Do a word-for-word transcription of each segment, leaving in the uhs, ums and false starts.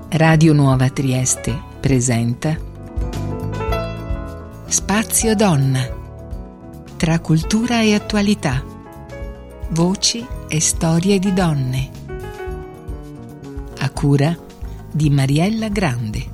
Radio Nuova Trieste presenta Spazio Donna. Tra cultura e attualità. Voci e storie di donne. A cura di Mariella Grande.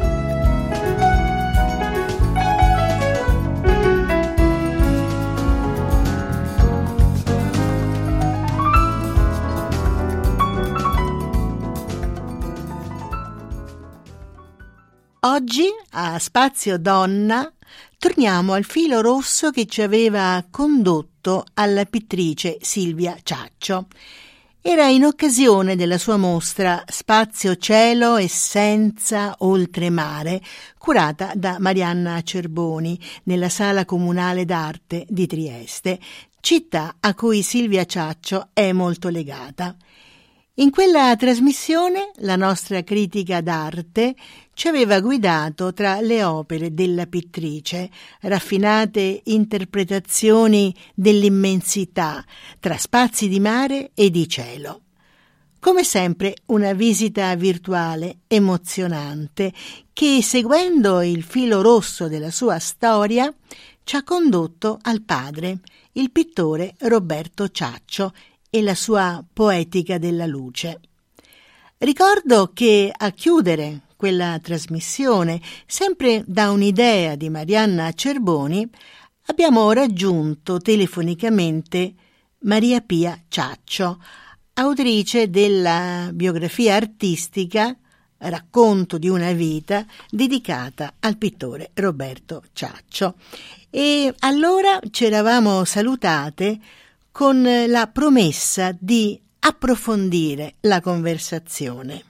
Oggi a Spazio Donna torniamo al filo rosso che ci aveva condotto alla pittrice Silvia Ciaccio. Era in occasione della sua mostra Spazio Cielo, Essenza Oltremare, curata da Marianna Cerboni nella Sala Comunale d'Arte di Trieste, città a cui Silvia Ciaccio è molto legata. In quella trasmissione la nostra critica d'arte ci aveva guidato tra le opere della pittrice, raffinate interpretazioni dell'immensità tra spazi di mare e di cielo. Come sempre una visita virtuale emozionante che, seguendo il filo rosso della sua storia, ci ha condotto al padre, il pittore Roberto Ciaccio, e la sua Poetica della luce. Ricordo che a chiudere quella trasmissione, sempre da un'idea di Marianna Cerboni, abbiamo raggiunto telefonicamente Maria Pia Ciaccio, autrice della biografia artistica Racconto di una vita dedicata al pittore Roberto Ciaccio. E allora ci eravamo salutate con la promessa di approfondire la conversazione.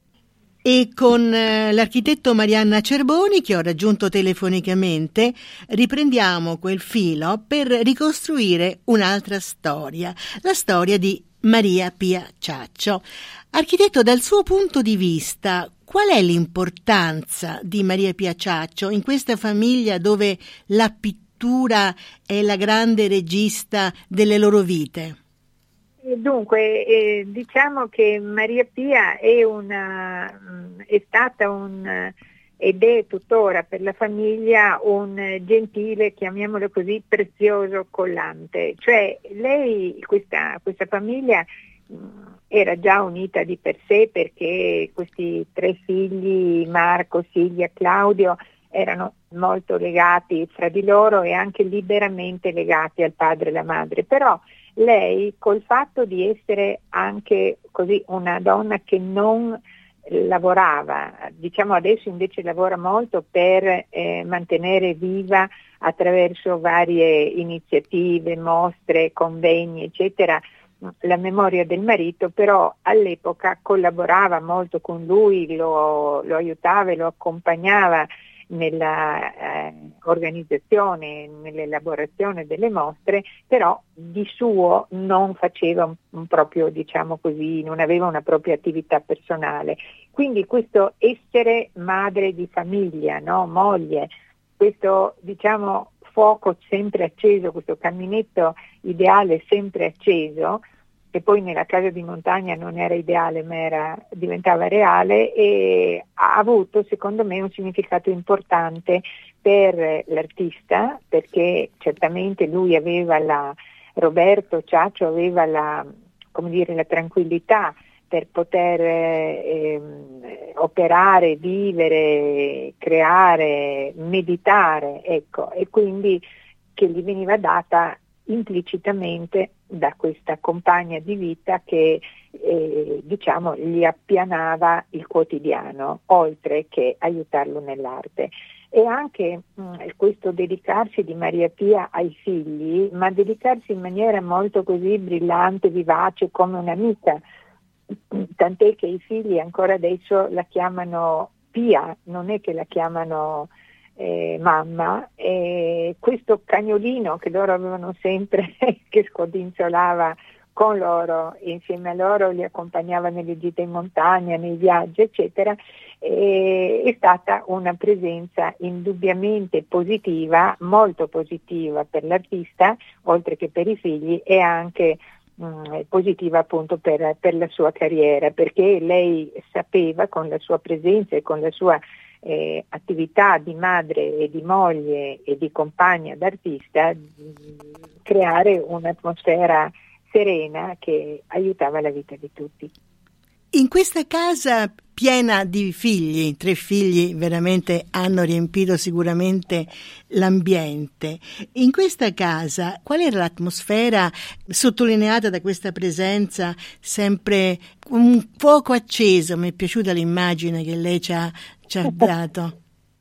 E con l'architetto Marianna Cerboni, che ho raggiunto telefonicamente, riprendiamo quel filo per ricostruire un'altra storia, la storia di Maria Pia Ciaccio. Architetto, dal suo punto di vista, qual è l'importanza di Maria Pia Ciaccio in questa famiglia dove la pittura è la grande regista delle loro vite? Dunque, eh, diciamo che Maria Pia è, una, è stata un, ed è tuttora per la famiglia un gentile, chiamiamolo così, prezioso collante. Cioè lei, questa, questa famiglia mh, era già unita di per sé, perché questi tre figli, Marco, Silvia, Claudio, erano molto legati fra di loro e anche liberamente legati al padre e alla madre. Però lei, col fatto di essere anche così una donna che non lavorava, diciamo adesso invece lavora molto per eh, mantenere viva attraverso varie iniziative, mostre, convegni, eccetera, la memoria del marito, però all'epoca collaborava molto con lui, lo, lo aiutava e lo accompagnava nella eh, organizzazione, nell'elaborazione delle mostre, però di suo non faceva un, un proprio, diciamo così, non aveva una propria attività personale. Quindi questo essere madre di famiglia, no? Moglie, questo, diciamo, fuoco sempre acceso, questo caminetto ideale sempre acceso, che poi nella casa di montagna non era ideale ma era, diventava reale, e ha avuto secondo me un significato importante per l'artista, perché certamente lui aveva la, Roberto Ciaccio aveva la, come dire, la tranquillità per poter eh, operare, vivere, creare, meditare, ecco, e quindi che gli veniva data implicitamente da questa compagna di vita che eh, diciamo gli appianava il quotidiano, oltre che aiutarlo nell'arte. E anche mh, questo dedicarsi di Maria Pia ai figli, ma dedicarsi in maniera molto così brillante, vivace, come un'amica, tant'è che i figli ancora adesso la chiamano Pia, non è che la chiamano Eh, mamma, e questo cagnolino che loro avevano sempre, che scodinzolava con loro, insieme a loro li accompagnava nelle gite in montagna, nei viaggi, eccetera, e è stata una presenza indubbiamente positiva, molto positiva per l'artista, oltre che per i figli, e anche mh, positiva appunto per, per la sua carriera, perché lei sapeva, con la sua presenza e con la sua eh, attività di madre e di moglie e di compagna d'artista, mh, creare un'atmosfera serena che aiutava la vita di tutti. In questa casa piena di figli, tre figli veramente hanno riempito sicuramente l'ambiente. In questa casa qual era l'atmosfera sottolineata da questa presenza, sempre un fuoco acceso? Mi è piaciuta l'immagine che lei ci ha, ci ha dato.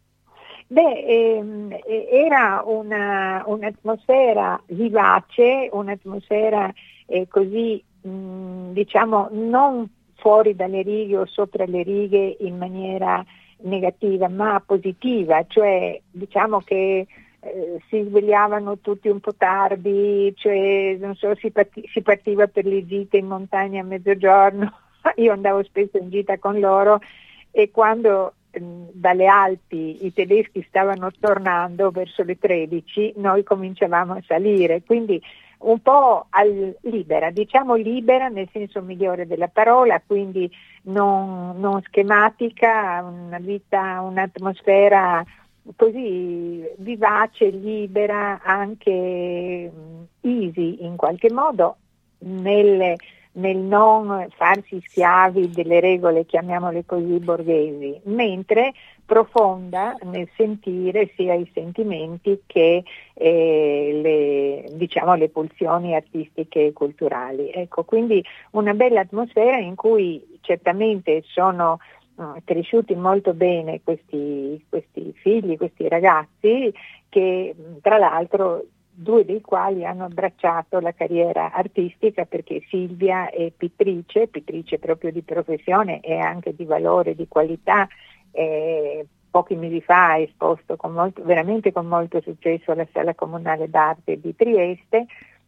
Beh, ehm, era una, un'atmosfera vivace, un'atmosfera eh, così, mh, diciamo, non fuori dalle righe o sopra le righe in maniera negativa, ma positiva, cioè diciamo che eh, si svegliavano tutti un po' tardi, cioè non so, si, parti- si partiva per le gite in montagna a mezzogiorno, io andavo spesso in gita con loro e quando eh, dalle Alpi i tedeschi stavano tornando verso le tredici, noi cominciavamo a salire, quindi un po' al, libera, diciamo libera nel senso migliore della parola, quindi non, non schematica, una vita, un'atmosfera così vivace, libera, anche easy in qualche modo, nel, nel non farsi schiavi delle regole, chiamiamole così, borghesi, mentre profonda nel sentire sia i sentimenti che eh, le, diciamo, le pulsioni artistiche e culturali. Ecco, quindi una bella atmosfera in cui certamente sono uh, cresciuti molto bene questi, questi figli, questi ragazzi che tra l'altro due dei quali hanno abbracciato la carriera artistica, perché Silvia è pittrice, pittrice proprio di professione e anche di valore, di qualità. Eh, pochi mesi fa ha esposto con molto, veramente con molto successo alla Sala Comunale d'Arte di Trieste,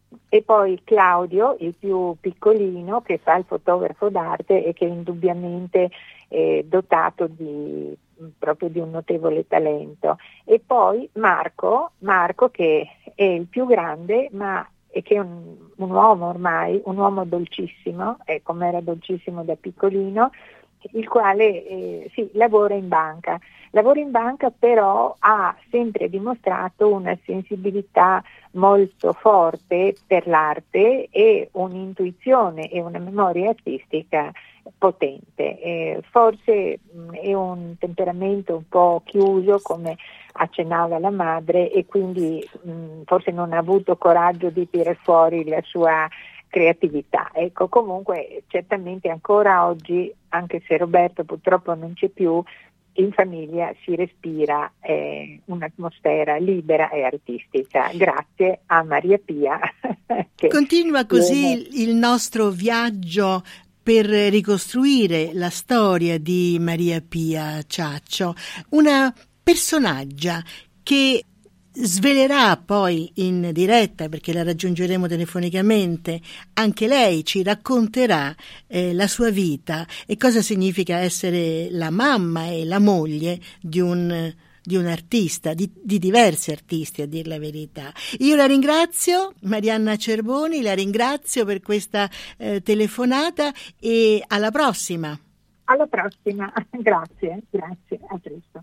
e poi Claudio, il più piccolino, che fa il fotografo d'arte e che è indubbiamente eh, dotato di, proprio di un notevole talento, e poi Marco, Marco che è il più grande, ma e che è un, un uomo ormai, un uomo dolcissimo, eh, come era dolcissimo da piccolino, il quale eh, sì, lavora in banca. Lavora in banca, però ha sempre dimostrato una sensibilità molto forte per l'arte e un'intuizione e una memoria artistica potente. Eh, forse mh, è un temperamento un po' chiuso, come accennava la madre, e quindi mh, forse non ha avuto coraggio di tirar fuori la sua creatività. Ecco, comunque certamente ancora oggi, anche se Roberto purtroppo non c'è più, in famiglia si respira eh, un'atmosfera libera e artistica, grazie a Maria Pia. Che Continua così viene... il nostro viaggio per ricostruire la storia di Maria Pia Ciaccio, una personaggia che svelerà poi in diretta, perché la raggiungeremo telefonicamente, anche lei ci racconterà eh, la sua vita e cosa significa essere la mamma e la moglie di un, di un artista, di, di diversi artisti, a dir la verità. Io la ringrazio, Marianna Cerboni, la ringrazio per questa eh, telefonata e alla prossima. Alla prossima, grazie, grazie, a presto.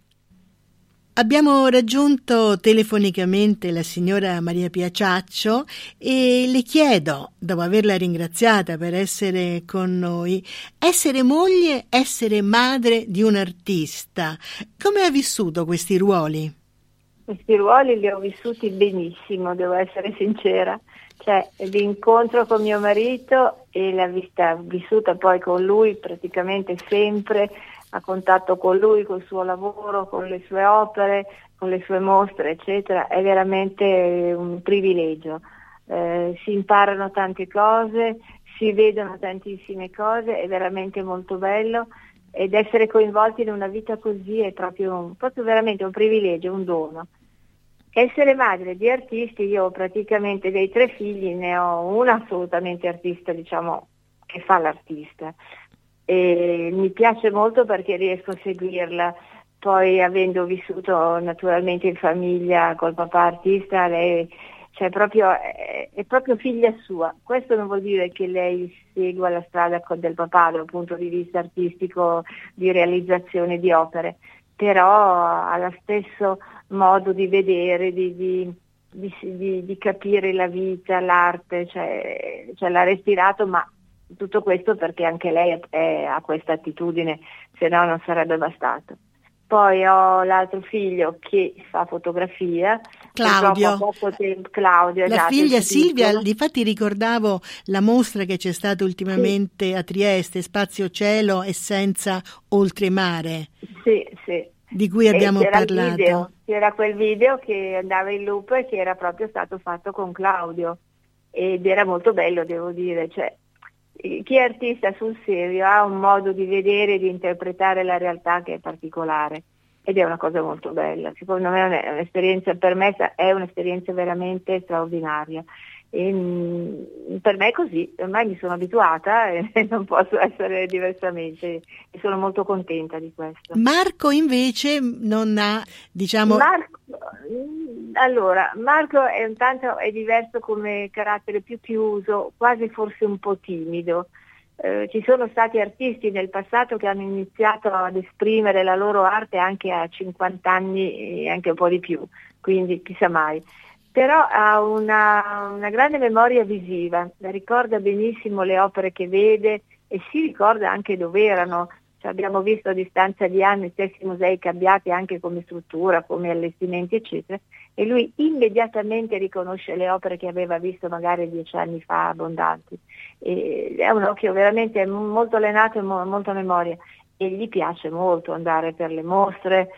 Abbiamo raggiunto telefonicamente la signora Maria Pia Ciaccio e le chiedo, dopo averla ringraziata per essere con noi, essere moglie, essere madre di un artista, come ha vissuto questi ruoli? Questi ruoli li ho vissuti benissimo, devo essere sincera. Cioè, l'incontro con mio marito e la vista vissuta poi con lui praticamente sempre, a contatto con lui, col suo lavoro, con le sue opere, con le sue mostre, eccetera, è veramente un privilegio. Eh, si imparano tante cose, si vedono tantissime cose, è veramente molto bello, ed essere coinvolti in una vita così è proprio, proprio veramente un privilegio, un dono. Essere madre di artisti, io praticamente dei tre figli ne ho una assolutamente artista, diciamo, che fa l'artista. E mi piace molto perché riesco a seguirla, poi avendo vissuto naturalmente in famiglia col papà artista, lei cioè proprio, è, è proprio figlia sua. Questo non vuol dire che lei segua la strada del papà dal punto di vista artistico, di realizzazione di opere, però ha lo stesso modo di vedere, di, di, di, di, di capire la vita, l'arte, cioè, cioè l'ha respirato, ma tutto questo perché anche lei è, è, ha questa attitudine, se no non sarebbe bastato. Poi ho l'altro figlio che fa fotografia, Claudio, poco tempo, Claudio la esatto, figlia il Silvia. piccolo. Difatti ricordavo la mostra che c'è stata ultimamente sì. a Trieste, Spazio Cielo e Senza Oltremare, sì, sì. di cui abbiamo c'era parlato. Il video, c'era quel video che andava in loop e che era proprio stato fatto con Claudio ed era molto bello, devo dire, cioè, chi è artista sul serio ha un modo di vedere e di interpretare la realtà che è particolare ed è una cosa molto bella. Secondo me è un'esperienza, per me è un'esperienza veramente straordinaria. E, mh, per me è così, ormai mi sono abituata e non posso essere diversamente e sono molto contenta di questo. Marco invece non ha, diciamo... Marco, allora, Marco è un tanto è diverso come carattere, più chiuso, quasi forse un po' timido. Eh, ci sono stati artisti nel passato che hanno iniziato ad esprimere la loro arte anche a cinquanta anni e anche un po' di più, quindi chissà mai. Però ha una, una grande memoria visiva, ricorda benissimo le opere che vede e si ricorda anche dove erano. Cioè, abbiamo visto a distanza di anni stessi musei cambiati anche come struttura, come allestimenti eccetera, e lui immediatamente riconosce le opere che aveva visto magari dieci anni fa abbondanti. E è un occhio veramente molto allenato e mo- molta memoria e gli piace molto andare per le mostre,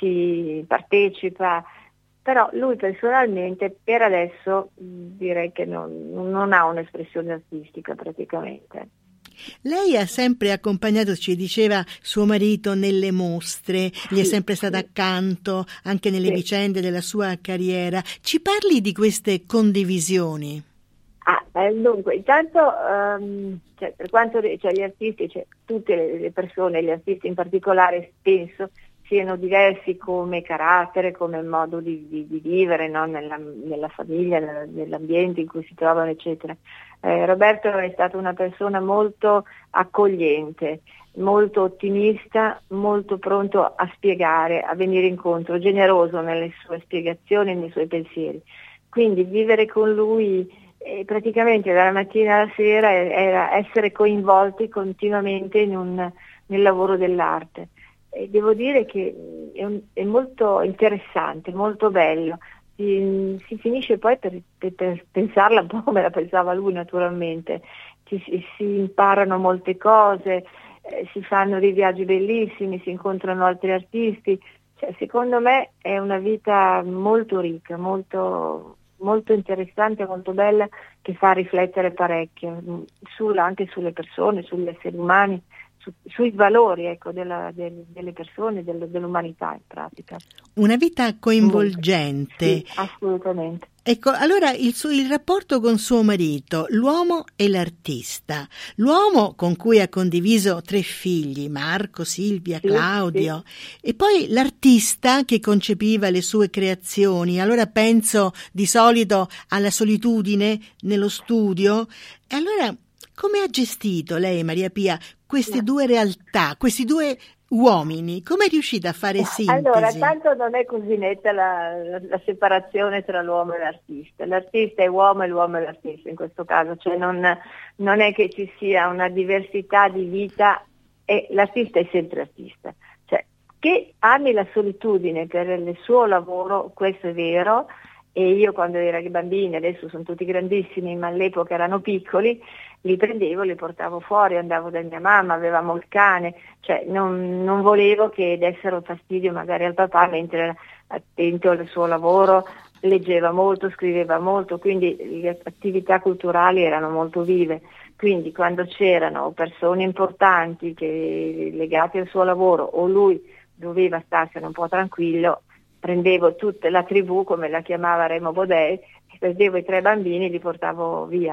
si partecipa. Però lui personalmente per adesso direi che non, non ha un'espressione artistica praticamente. Lei ha sempre accompagnato, ci diceva, suo marito nelle mostre, gli è sì, sempre stata sì. accanto anche nelle sì. vicende della sua carriera. Ci parli di queste condivisioni? Ah, eh, dunque, intanto um, cioè, per quanto cioè, gli artisti, cioè, tutte le, le persone, gli artisti in particolare, penso siano diversi come carattere, come modo di, di, di vivere, no? nella, nella famiglia, nella, nell'ambiente in cui si trovano, eccetera. Eh, Roberto è stato una persona molto accogliente, molto ottimista, molto pronto a spiegare, a venire incontro, generoso nelle sue spiegazioni e nei suoi pensieri. Quindi vivere con lui eh, praticamente dalla mattina alla sera era essere coinvolti continuamente in un, nel lavoro dell'arte. E devo dire che è, un, è molto interessante, molto bello. Si, si finisce poi per, per, per pensarla un po' come la pensava lui naturalmente. Ci, si, si imparano molte cose, eh, si fanno dei viaggi bellissimi, si incontrano altri artisti. Cioè, secondo me è una vita molto ricca, molto, molto interessante, molto bella, che fa riflettere parecchio sulla, anche sulle persone, sugli esseri umani. Su, sui valori ecco, della, del, delle persone, del, dell'umanità in pratica. Una vita coinvolgente. Sì, assolutamente. Ecco, allora il, suo, il rapporto con suo marito, l'uomo e l'artista. L'uomo con cui ha condiviso tre figli, Marco, Silvia, sì, Claudio, sì. E poi l'artista che concepiva le sue creazioni. Allora penso di solito alla solitudine nello studio. E allora come ha gestito lei, Maria Pia, queste no. due realtà, questi due uomini? Come è riuscita a fare sintesi? Allora, tanto non è così netta la, la, la separazione tra l'uomo e l'artista. L'artista è uomo e l'uomo è l'artista in questo caso, cioè non, non è che ci sia una diversità di vita e l'artista è sempre artista. Cioè, che ami la solitudine per il suo lavoro, questo è vero, e io quando ero bambini, adesso sono tutti grandissimi, ma all'epoca erano piccoli, li prendevo, li portavo fuori, andavo da mia mamma, avevamo il cane, cioè non, non volevo che dessero fastidio magari al papà mentre era attento al suo lavoro, leggeva molto, scriveva molto, quindi le attività culturali erano molto vive. Quindi quando c'erano persone importanti che, legate al suo lavoro o lui doveva starsene un po' tranquillo, prendevo tutta la tribù, come la chiamava Remo Bodè, prendevo i tre bambini e li portavo via.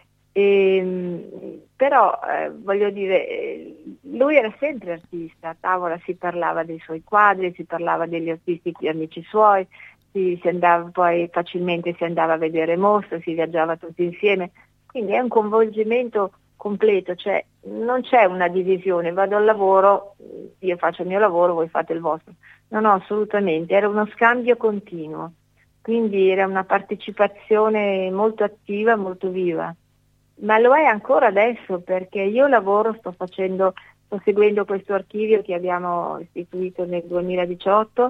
E, però eh, voglio dire, lui era sempre artista, a tavola si parlava dei suoi quadri, si parlava degli artisti amici suoi, si, si andava poi facilmente si andava a vedere mostre, si viaggiava tutti insieme, quindi è un coinvolgimento completo, cioè non c'è una divisione, vado al lavoro, io faccio il mio lavoro, voi fate il vostro. No, no, assolutamente, era uno scambio continuo, quindi era una partecipazione molto attiva, molto viva. Ma lo è ancora adesso, perché io lavoro, sto facendo, sto seguendo questo archivio che abbiamo istituito nel duemiladiciotto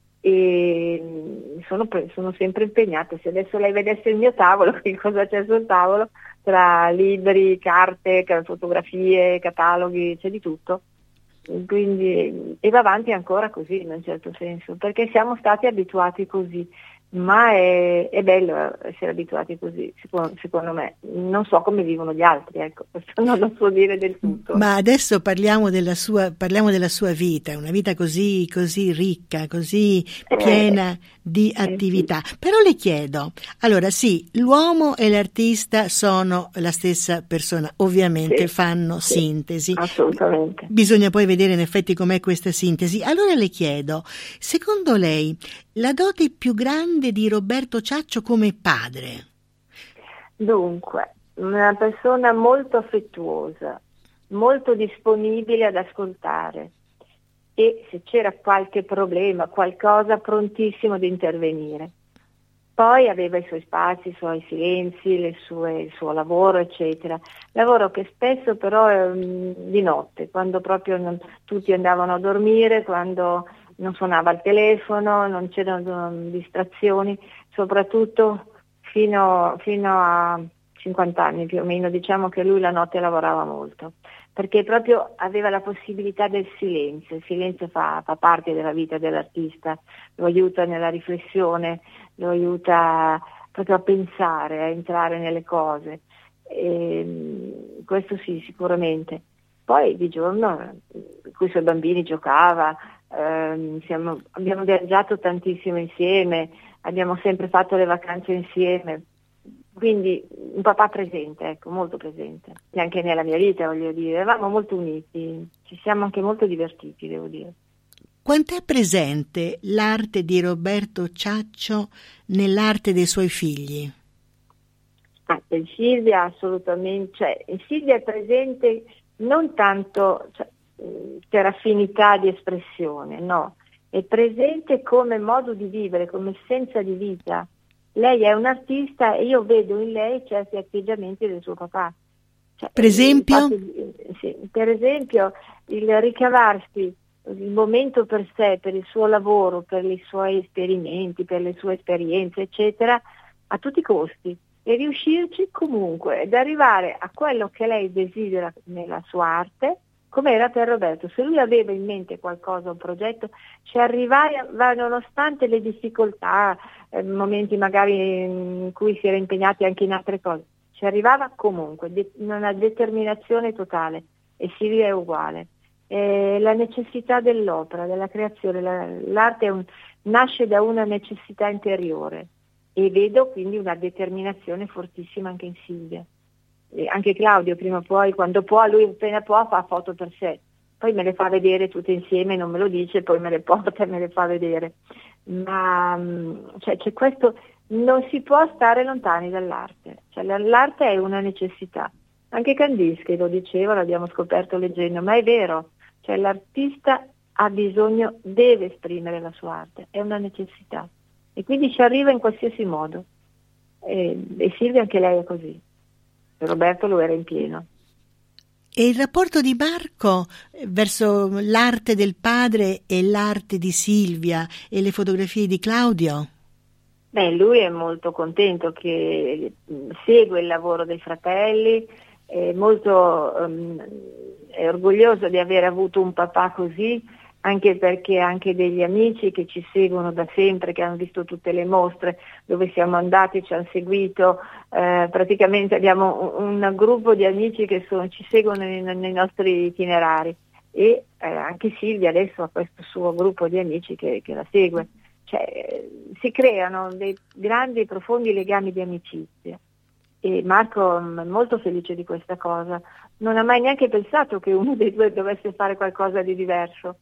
e sono, sono sempre impegnata. Se adesso lei vedesse il mio tavolo, che cosa c'è sul tavolo, tra libri, carte, fotografie, cataloghi, c'è di tutto. Quindi, e va avanti ancora così in un certo senso, perché siamo stati abituati così. Ma è, è bello essere abituati così, secondo, secondo me. Non so come vivono gli altri, ecco, questo non lo so dire del tutto. Ma adesso parliamo della sua, parliamo della sua vita, una vita così, così ricca, così piena eh, di attività. Eh, sì. Però le chiedo, allora sì, l'uomo e l'artista sono la stessa persona, ovviamente sì, fanno sì, sintesi. Assolutamente. Bisogna poi vedere in effetti com'è questa sintesi. Allora le chiedo, secondo lei, la dote più grande di Roberto Ciaccio come padre? Dunque, una persona molto affettuosa, molto disponibile ad ascoltare e se c'era qualche problema, qualcosa, prontissimo ad intervenire. Poi aveva i suoi spazi, i suoi silenzi, le sue, il suo lavoro, eccetera. Lavoro che spesso però è di notte, quando proprio non, tutti andavano a dormire, quando non suonava il telefono, non c'erano distrazioni, soprattutto fino, fino a cinquanta anni più o meno, diciamo che lui la notte lavorava molto, perché proprio aveva la possibilità del silenzio. Il silenzio fa, fa parte della vita dell'artista, lo aiuta nella riflessione, lo aiuta proprio a pensare, a entrare nelle cose, e, questo sì, sicuramente. Poi di giorno con i suoi bambini giocava, ehm, siamo, abbiamo viaggiato tantissimo insieme, abbiamo sempre fatto le vacanze insieme, quindi un papà presente, ecco, molto presente, e anche nella mia vita, voglio dire, eravamo molto uniti, ci siamo anche molto divertiti, devo dire. Quant'è presente l'arte di Roberto Ciaccio nell'arte dei suoi figli? Ah, in Silvia assolutamente, cioè in Silvia è presente non tanto cioè, per affinità di espressione, no, è presente come modo di vivere, come essenza di vita. Lei è un'artista e io vedo in lei certi atteggiamenti del suo papà. Cioè, per esempio? Infatti, sì, per esempio il ricavarsi il momento per sé, per il suo lavoro, per i suoi esperimenti, per le sue esperienze, eccetera, a tutti i costi, e riuscirci comunque ed arrivare a quello che lei desidera nella sua arte, come era per Roberto. Se lui aveva in mente qualcosa, un progetto, ci arrivava nonostante le difficoltà, eh, momenti magari in cui si era impegnati anche in altre cose, ci arrivava comunque, de- una determinazione totale, e Silvia è uguale. Eh, la necessità dell'opera, della creazione, la, l'arte è un, nasce da una necessità interiore, e vedo quindi una determinazione fortissima anche in Silvia. E anche Claudio prima o poi, quando può, lui appena può fa foto per sé, poi me le fa vedere tutte insieme, non me lo dice, poi me le porta e me le fa vedere. Ma cioè, c'è questo, non si può stare lontani dall'arte, cioè, l'arte è una necessità. Anche Kandinsky lo diceva, l'abbiamo scoperto leggendo, ma è vero, cioè l'artista ha bisogno, deve esprimere la sua arte, è una necessità, e quindi ci arriva in qualsiasi modo, e, e Silvia anche lei è così, e Roberto lo era in pieno. E il rapporto di Marco verso l'arte del padre e l'arte di Silvia e le fotografie di Claudio? Beh, lui è molto contento, che segue il lavoro dei fratelli, è molto um, è orgoglioso di aver avuto un papà così, anche perché anche degli amici che ci seguono da sempre, che hanno visto tutte le mostre dove siamo andati, ci hanno seguito, eh, praticamente abbiamo un, un gruppo di amici che sono, ci seguono nei, nei nostri itinerari, e eh, anche Silvia adesso ha questo suo gruppo di amici che, che la segue, cioè si creano dei grandi e profondi legami di amicizia. E Marco è molto felice di questa cosa, non ha mai neanche pensato che uno dei due dovesse fare qualcosa di diverso,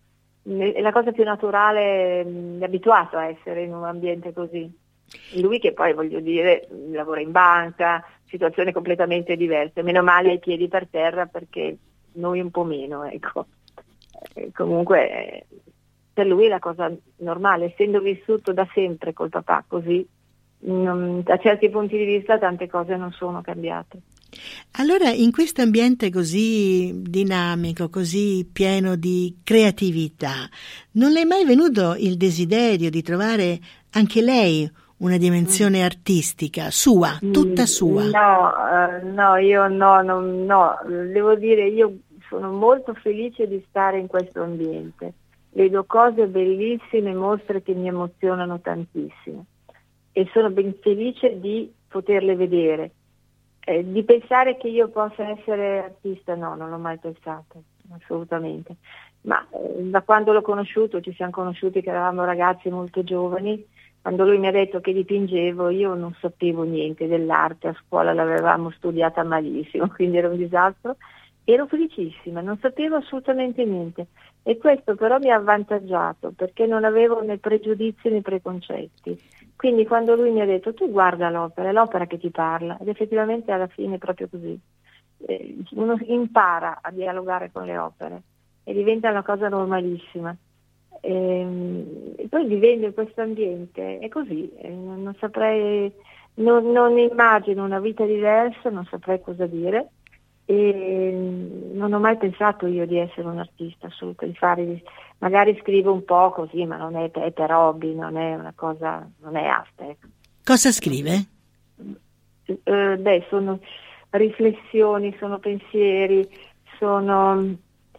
è la cosa più naturale, mh, è abituato a essere in un ambiente così. Lui che poi, voglio dire, lavora in banca, situazioni completamente diverse, meno male ai piedi per terra, perché noi un po' meno, ecco. Eh, comunque eh, per lui è la cosa normale, essendo vissuto da sempre col papà così, non, da certi punti di vista tante cose non sono cambiate. Allora, in questo ambiente così dinamico, così pieno di creatività, non le è mai venuto il desiderio di trovare anche lei una dimensione mm. artistica sua, tutta sua? No, uh, no, io no, no, no, devo dire, io sono molto felice di stare in questo ambiente, vedo cose bellissime, mostre che mi emozionano tantissimo e sono ben felice di poterle vedere. Eh, di pensare che io possa essere artista, no, non l'ho mai pensato, assolutamente. Ma eh, da quando l'ho conosciuto, ci siamo conosciuti che eravamo ragazzi molto giovani, quando lui mi ha detto che dipingevo, io non sapevo niente dell'arte, a scuola l'avevamo studiata malissimo, quindi era un disastro. Ero felicissima, non sapevo assolutamente niente e questo però mi ha avvantaggiato perché non avevo né pregiudizi né preconcetti. Quindi quando lui mi ha detto tu guarda l'opera, è l'opera che ti parla, ed effettivamente alla fine è proprio così. Eh, uno impara a dialogare con le opere e diventa una cosa normalissima. E, e poi vivendo in questo ambiente è così, eh, non, non saprei, non, non immagino una vita diversa, non saprei cosa dire. E non ho mai pensato io di essere un artista, assolutamente, di fare, magari scrivo un po' così, ma non è, è per hobby, non è una cosa, non è arte. Cosa scrive? Eh, beh, sono riflessioni, sono pensieri, sono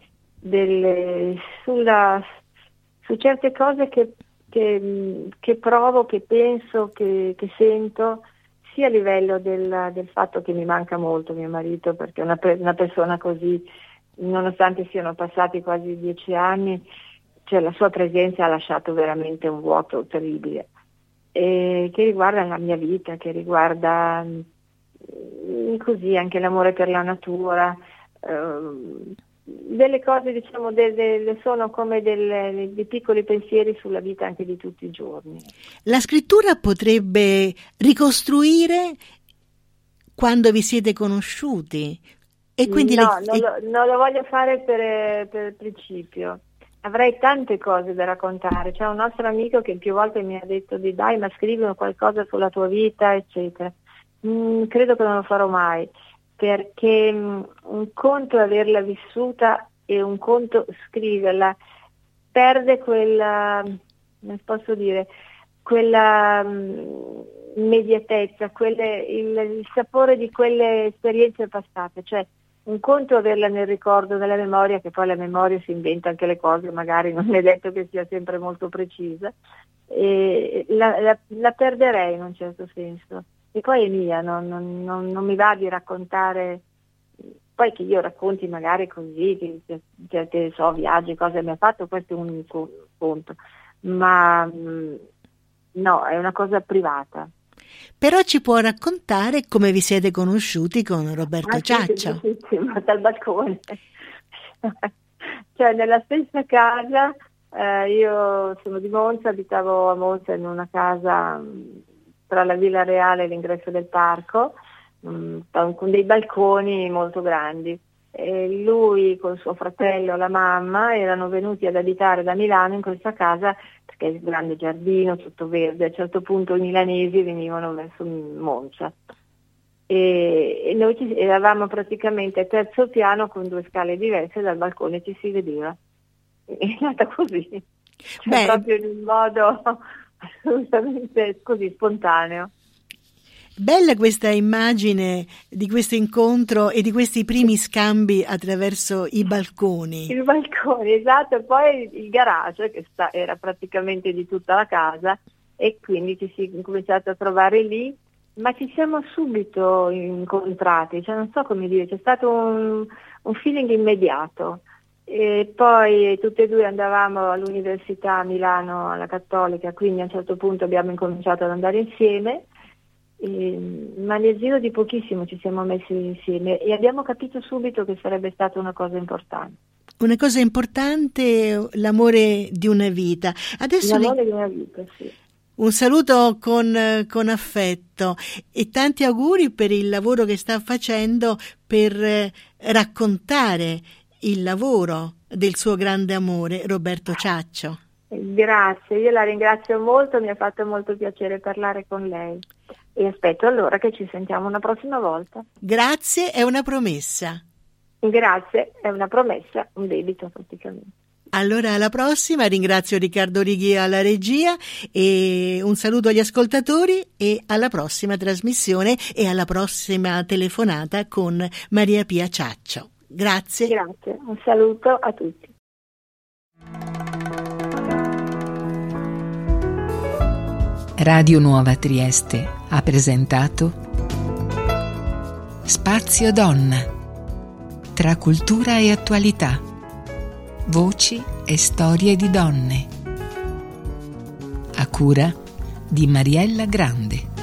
delle sulla su certe cose che, che, che provo, che penso, che, che sento, sia a livello del, del fatto che mi manca molto mio marito, perché una, una persona così, nonostante siano passati quasi dieci anni, cioè la sua presenza ha lasciato veramente un vuoto terribile, e che riguarda la mia vita, che riguarda mh, così anche l'amore per la natura, eh, delle cose, diciamo, delle, sono come delle, dei piccoli pensieri sulla vita anche di tutti i giorni. La scrittura potrebbe ricostruire quando vi siete conosciuti e quindi no, le... non, lo, non lo voglio fare per, per principio. Avrei tante cose da raccontare. C'è un nostro amico che più volte mi ha detto di dai, ma scrivi qualcosa sulla tua vita, eccetera. Mm, credo che non lo farò mai, perché um, un conto è averla vissuta e un conto scriverla, perde quella, come posso dire, quella um, immediatezza, quelle, il, il sapore di quelle esperienze passate, cioè un conto è averla nel ricordo, nella memoria, che poi la memoria si inventa anche le cose, magari non è detto che sia sempre molto precisa, e la, la, la perderei in un certo senso. E poi è mia, non, non, non, non mi va di raccontare, poi che io racconti magari così, che, che, che so, viaggi, cosa mi ha fatto, questo è un unico conto, ma no, è una cosa privata. Però ci può raccontare come vi siete conosciuti con Roberto ah, Ciaccia. Sì, sì, sì, ma dal balcone. Cioè nella stessa casa, eh, io sono di Monza, abitavo a Monza in una casa tra la Villa Reale e l'ingresso del parco, mh, con dei balconi molto grandi. E lui con suo fratello e la mamma erano venuti ad abitare da Milano in questa casa perché è il grande giardino, tutto verde. A un certo punto i milanesi venivano verso Monza e, e noi ci, eravamo praticamente a terzo piano con due scale diverse, dal balcone ci si vedeva. È nata così, cioè proprio in un modo assolutamente così spontaneo. Bella questa immagine di questo incontro e di questi primi scambi attraverso i balconi. Il balcone, esatto, e poi il garage che sta, era praticamente di tutta la casa e quindi ci si è cominciato a trovare lì, ma ci siamo subito incontrati, cioè non so come dire, c'è stato un, un feeling immediato. E poi tutte e due andavamo all'università a Milano, alla Cattolica, quindi a un certo punto abbiamo incominciato ad andare insieme. E, ma nel giro di pochissimo ci siamo messi insieme e abbiamo capito subito che sarebbe stata una cosa importante. Una cosa importante, l'amore di una vita. Adesso L'amore le... di una vita, sì. Un saluto con, con affetto e tanti auguri per il lavoro che sta facendo per eh, raccontare il lavoro del suo grande amore, Roberto Ciaccio. Grazie, io la ringrazio molto, mi ha fatto molto piacere parlare con lei e aspetto allora che ci sentiamo una prossima volta. Grazie, è una promessa. Grazie, è una promessa, un debito praticamente. Allora alla prossima, ringrazio Riccardo Righi alla regia e un saluto agli ascoltatori e alla prossima trasmissione e alla prossima telefonata con Maria Pia Ciaccio. Grazie. Grazie, un saluto a tutti. Radio Nuova Trieste ha presentato Spazio Donna, tra cultura e attualità, voci e storie di donne, a cura di Mariella Grande.